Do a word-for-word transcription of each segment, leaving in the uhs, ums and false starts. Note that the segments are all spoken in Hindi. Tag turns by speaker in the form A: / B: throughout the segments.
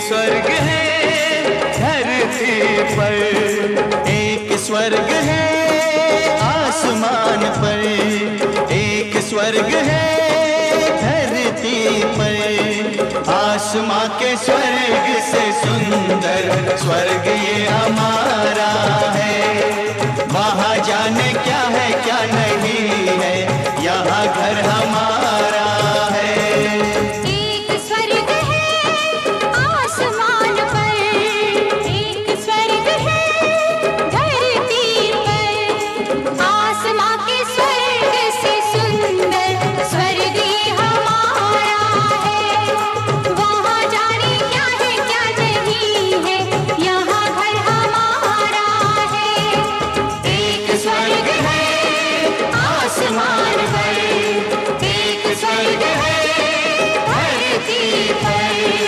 A: स्वर्ग है धरती पर, एक स्वर्ग है आसमान पर, एक स्वर्ग है धरती पर। आसमां के स्वर्ग से सुंदर स्वर्ग ये हमारा है। वहाँ जाने क्या है क्या नहीं है, यहाँ घर हमारा है।
B: एक स्वर्ग है आसमान पर, एक स्वर्ग है धरती पर। आसमां के स्वर्ग से सुंदर स्वर्ग ये हमारा है। वहाँ जाने क्या है क्या नहीं है, यहाँ घर हमारा है। एक स्वर्ग है आसमान पर, एक स्वर्ग है धरती पर।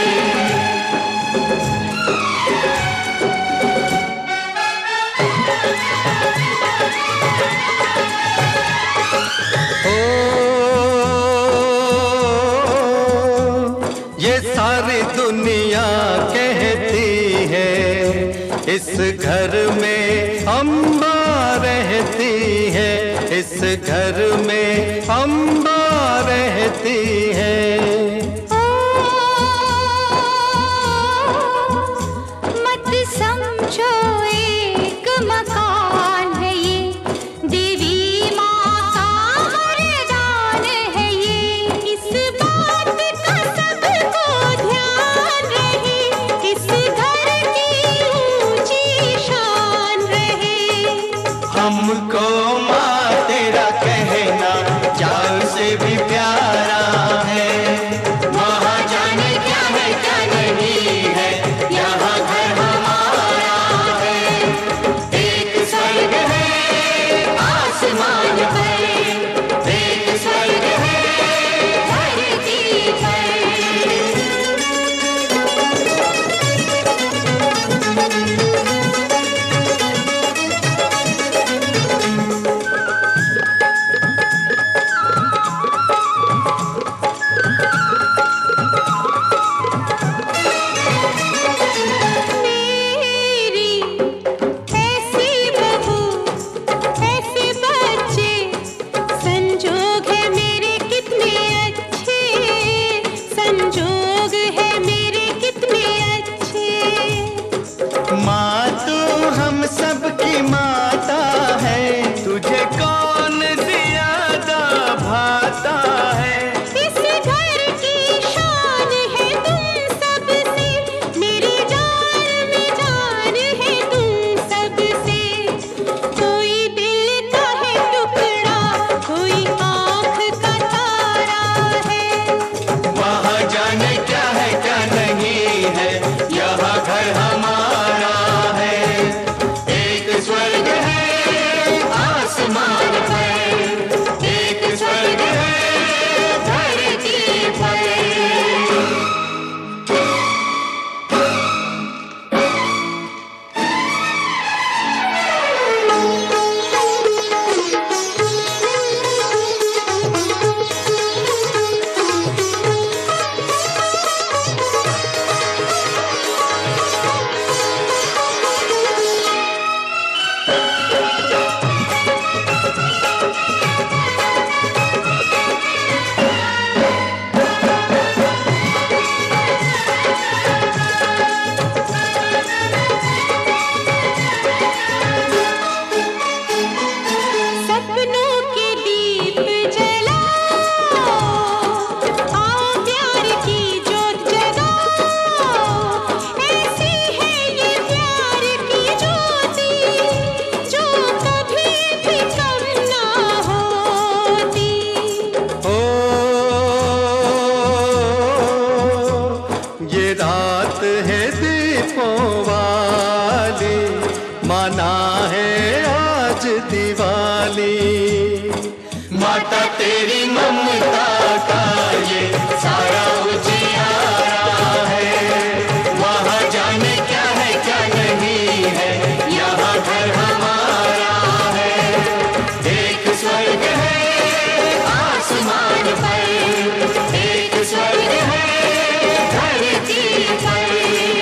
A: ये सारी दुनिया कहती है इस घर में अम्बा रहती है, इस घर में अम्बा रहती है।
B: मत समझो एक मकान है ये, देवी माँ का वरदान है ये। इस बात का सबको ध्यान रहे, इस घर की ऊंची शान रहे।
A: हमको माँ तेरा कहना जान से भी प्यारा है। वहाँ जाने क्या है क्या नहीं है, यहाँ घर हमारा है। एक स्वर्ग है आसमान पर, एक स्वर्ग है
B: धरती पर। मेरी ऐसी बहू ऐसे बच्चे, संजोग है मेरे कितने अच्छे, संजोग है मेरे कितने अच्छे।
A: माँ तू हम सबकी माता है, तुझे कौन ज्यादा भाता है।
B: इस घर की शान है तुम सबसे, मेरी जान में जान है तुम सबसे। कोई दिल का है टुकड़ा, कोई आँख का तारा है।
A: वहाँ जाने क्या है क्या नहीं है, यहाँ घर हमारा है। एक स्वर्ग है आसमान पर, एक स्वर्ग है धरती पर।
B: सपनों के दीप जलाओ, आओ प्यार की जोत जगाओ। ऐसी है ये प्यार की ज्योति, जो कभी भी कम ना होती।
A: ओ ये रात है दीपों वाली, माना है आज दिवाली। माता तेरी ममता का ये सारा उजियारा है। वहाँ जाने क्या है क्या नहीं है, यहाँ घर हमारा है। एक स्वर्ग है आसमान पर, एक स्वर्ग है धरती पर।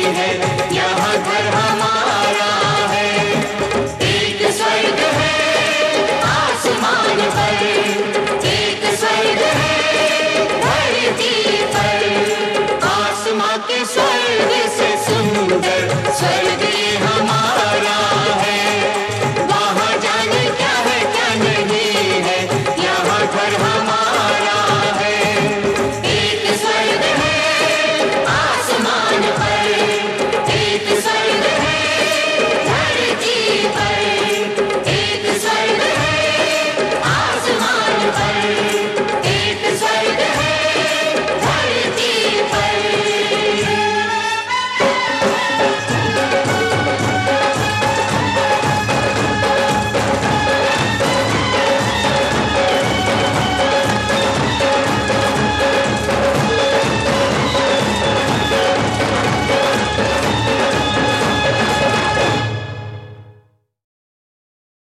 A: है, यहाँ घर हम